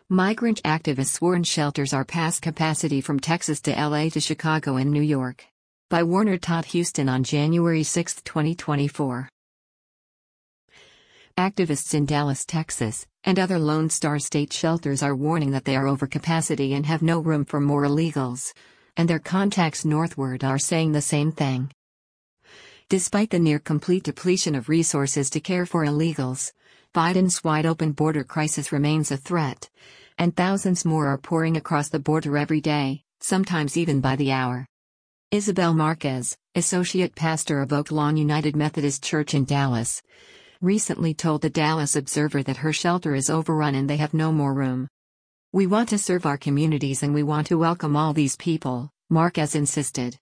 Migrant activists warn shelters are past capacity from Texas to LA to Chicago and New York. By Warner Todd Houston on January 6, 2024. Activists in Dallas, Texas, and other Lone Star State shelters are warning that they are over capacity and have no room for more illegals. And their contacts northward are saying the same thing. Despite the near-complete depletion of resources to care for illegals, Biden's wide-open border crisis remains a threat, and thousands more are pouring across the border every day, sometimes even by the hour. Isabel Marquez, associate pastor of Oak Lawn United Methodist Church in Dallas, recently told the Dallas Observer that her shelter is overrun and they have no more room. "We want to serve our communities and we want to welcome all these people," Marquez insisted.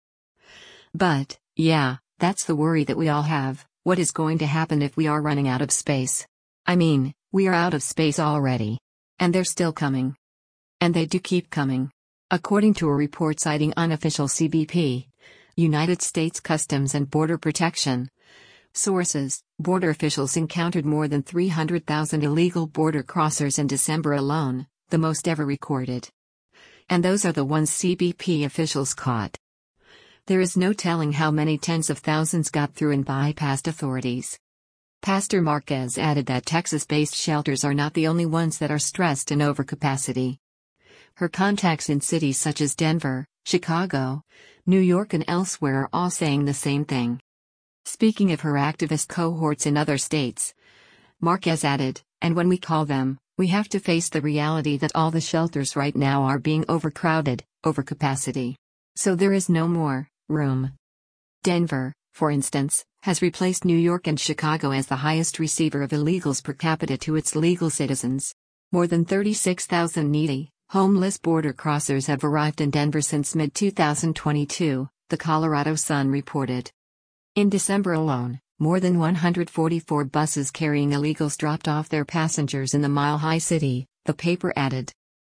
"But, yeah, that's the worry that we all have. What is going to happen if we are running out of space? I mean, we are out of space already. And they're still coming. And they do keep coming." According to a report citing unofficial CBP, United States Customs and Border Protection sources, border officials encountered more than 300,000 illegal border crossers in December alone, the most ever recorded. And those are the ones CBP officials caught. There is no telling how many tens of thousands got through and bypassed authorities. Pastor Marquez added that Texas-based shelters are not the only ones that are stressed and over capacity. Her contacts in cities such as Denver, Chicago, New York and elsewhere are all saying the same thing. Speaking of her activist cohorts in other states, Marquez added, "And when we call them, we have to face the reality that all the shelters right now are being overcrowded, overcapacity. So there is no more room." Denver, for instance, has replaced New York and Chicago as the highest receiver of illegals per capita to its legal citizens. More than 36,000 needy, homeless border crossers have arrived in Denver since mid-2022, the Colorado Sun reported. In December alone, more than 144 buses carrying illegals dropped off their passengers in the Mile High City, the paper added.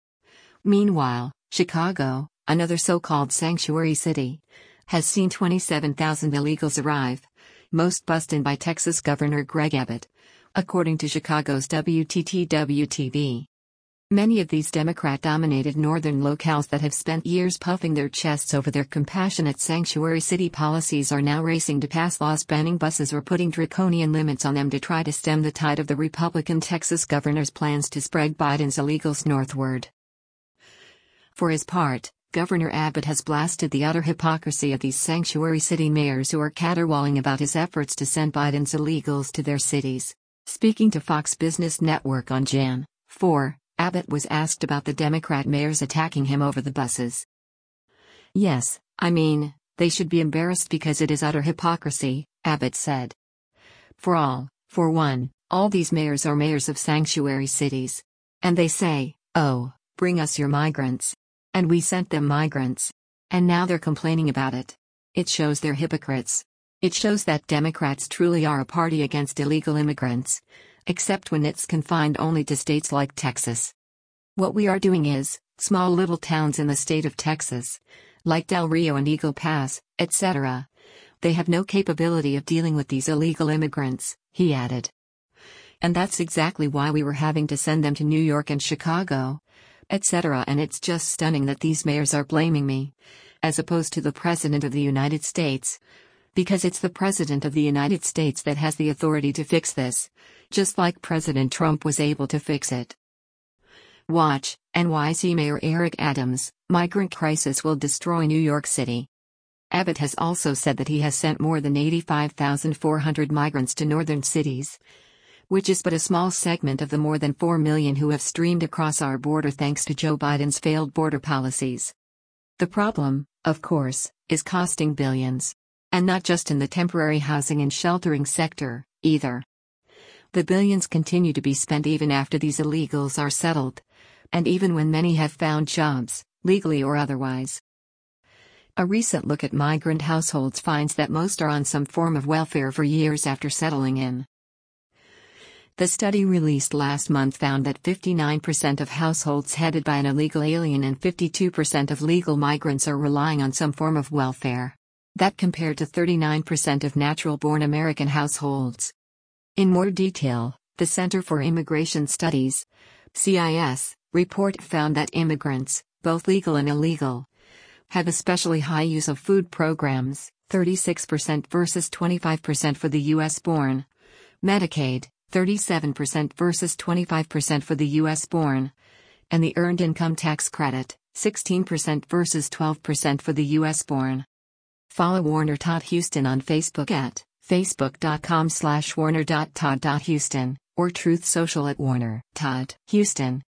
Meanwhile, Chicago, another so-called sanctuary city, has seen 27,000 illegals arrive, most bussed in by Texas Governor Greg Abbott, according to Chicago's WTTW-TV. Many of these Democrat-dominated northern locales that have spent years puffing their chests over their compassionate sanctuary city policies are now racing to pass laws banning buses or putting draconian limits on them to try to stem the tide of the Republican Texas governor's plans to spread Biden's illegals northward. For his part, Governor Abbott has blasted the utter hypocrisy of these sanctuary city mayors who are caterwauling about his efforts to send Biden's illegals to their cities. Speaking to Fox Business Network on Jan. 4, Abbott was asked about the Democrat mayors attacking him over the buses. "Yes, I mean, they should be embarrassed because it is utter hypocrisy," Abbott said. For one, all these mayors are mayors of sanctuary cities. And they say, "Oh, bring us your migrants." And we sent them migrants. And now they're complaining about it. It shows they're hypocrites. It shows that Democrats truly are a party against illegal immigrants, except when it's confined only to states like Texas. What we are doing is, small little towns in the state of Texas, like Del Rio and Eagle Pass, etc. They have no capability of dealing with these illegal immigrants, he added. And that's exactly why we were having to send them to New York and Chicago, etc. And it's just stunning that these mayors are blaming me, as opposed to the President of the United States, because it's the President of the United States that has the authority to fix this, just like President Trump was able to fix it. Watch, NYC Mayor Eric Adams, migrant crisis will destroy New York City. Abbott has also said that he has sent more than 85,400 migrants to northern cities, which is but a small segment of the more than 4 million who have streamed across our border thanks to Joe Biden's failed border policies. The problem, of course, is costing billions. And not just in the temporary housing and sheltering sector, either. The billions continue to be spent even after these illegals are settled, and even when many have found jobs, legally or otherwise. A recent look at migrant households finds that most are on some form of welfare for years after settling in. The study released last month found that 59% of households headed by an illegal alien and 52% of legal migrants are relying on some form of welfare. That compared to 39% of natural-born American households. In more detail, the Center for Immigration Studies, CIS, Report found that immigrants, both legal and illegal, have especially high use of food programs, 36% versus 25% for the US-born. Medicaid, 37% versus 25% for the US-born. And the Earned Income Tax Credit, 16% versus 12% for the US-born. Follow Warner Todd Houston on Facebook at facebook.com/warner.todd.houston or Truth Social at Warner Todd Houston.